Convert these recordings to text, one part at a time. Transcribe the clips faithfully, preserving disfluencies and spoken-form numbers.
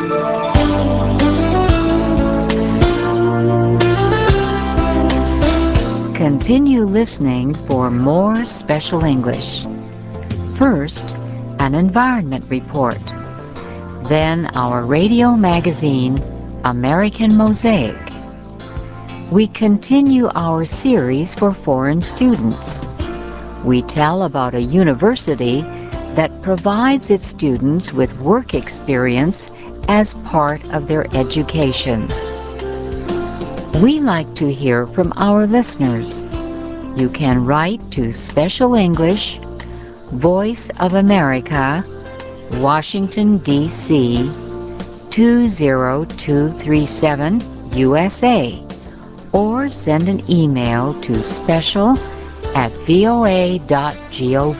Continue listening for more Special English. First, an environment report. Then our radio magazine, American Mosaic. We continue our series for foreign students. We tell about a university that provides its students with work experience as part of their educations. We like to hear from our listeners. You can write to Special English, Voice of America, Washington, D C two zero two three seven, U S A, or send an email to special at voa dot gov.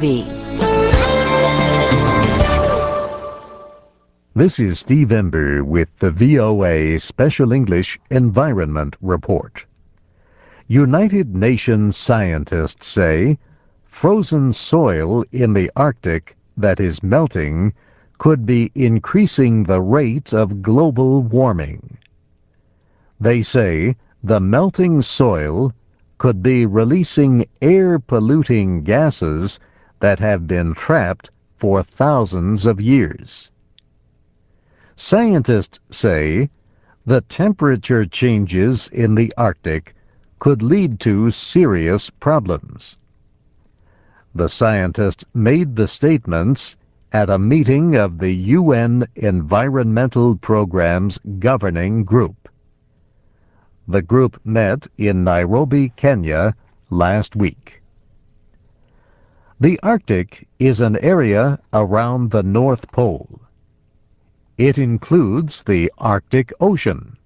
This is Steve Ember with the V O A Special English Environment Report. United Nations scientists say frozen soil in the Arctic that is melting could be increasing the rate of global warming. They say the melting soil could be releasing air-polluting gases that have been trapped for thousands of years. Scientists say the temperature changes in the Arctic could lead to serious problems. The scientists made the statements at a meeting of the U N Environmental Programme's governing group. The group met in Nairobi, Kenya, last week. The Arctic is an area around the North Pole. It includes the Arctic Ocean.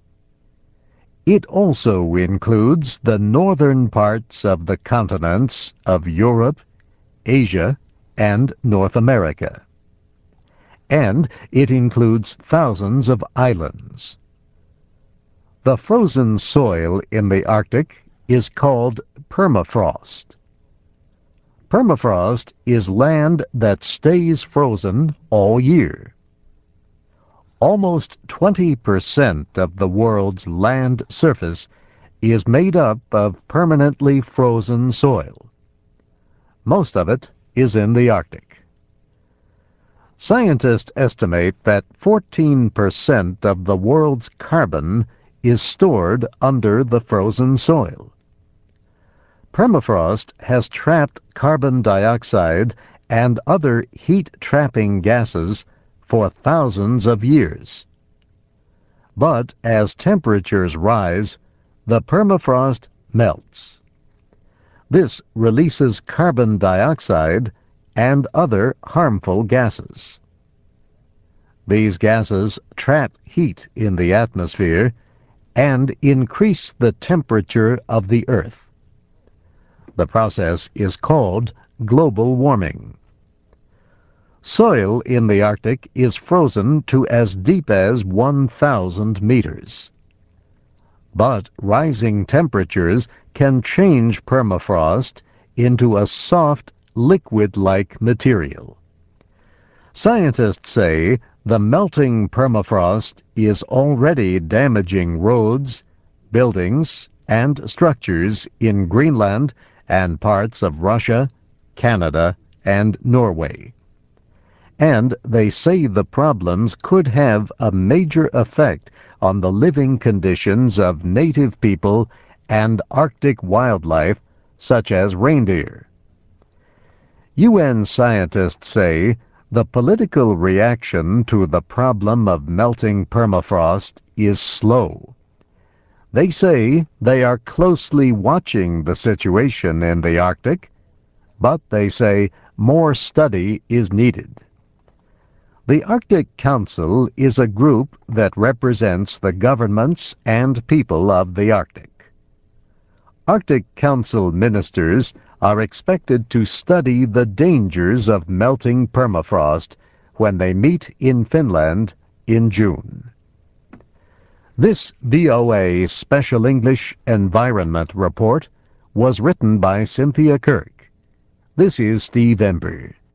It also includes the northern parts of the continents of Europe, Asia, and North America. And it includes thousands of islands. The frozen soil in the Arctic is called permafrost. Permafrost is land that stays frozen all year. Almost twenty percent of the world's land surface is made up of permanently frozen soil. Most of it is in the Arctic. Scientists estimate that fourteen percent of the world's carbon is stored under the frozen soil. Permafrost has trapped carbon dioxide and other heat-trapping gases for thousands of years. But as temperatures rise, the permafrost melts. This releases carbon dioxide and other harmful gases. These gases trap heat in the atmosphere and increase the temperature of the Earth. The process is called global warming. Soil in the Arctic is frozen to as deep as one thousand meters. But rising temperatures can change permafrost into a soft, liquid-like material. Scientists say the melting permafrost is already damaging roads, buildings, and structures in Greenland and parts of Russia, Canada, and Norway. And they say the problems could have a major effect on the living conditions of native people and Arctic wildlife, such as reindeer. U N scientists say the political reaction to the problem of melting permafrost is slow. They say they are closely watching the situation in the Arctic, but they say more study is needed. The Arctic Council is a group that represents the governments and people of the Arctic. Arctic Council ministers are expected to study the dangers of melting permafrost when they meet in Finland in June. This V O A Special English Environment Report was written by Cynthia Kirk. This is Steve Ember.